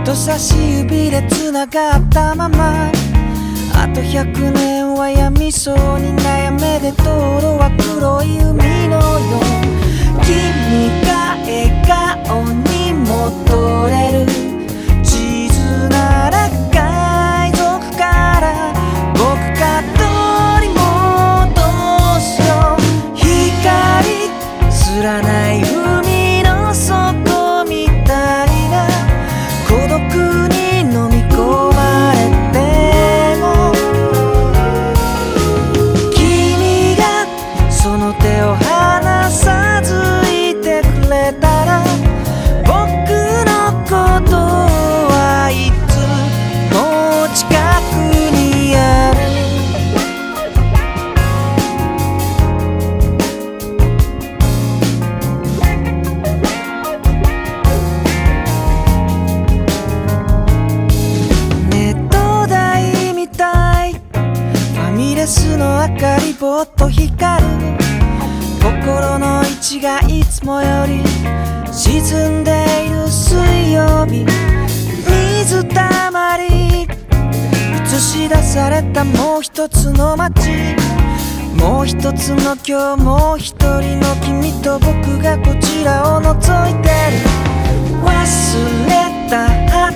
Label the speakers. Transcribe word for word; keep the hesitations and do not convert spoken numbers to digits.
Speaker 1: 人差し指でつながったまま、あとひゃくねんはやみそうに悩めで、道路は黒い海のよう。君が笑顔に戻れる地図なら海賊から僕が取り戻すよ。光すらない海の底みたいな孤独に飲み込まれても、君がその手を離さずいてくれたら、僕のことはいつも近くにある。ネット台みたいファミレスの明かりぼっと光る。心の位置がいつもより沈んでいる水曜日。水たまり映し出されたもう一つの街、もう一つの今日、もう一人の君と僕がこちらを覗いてる。忘れた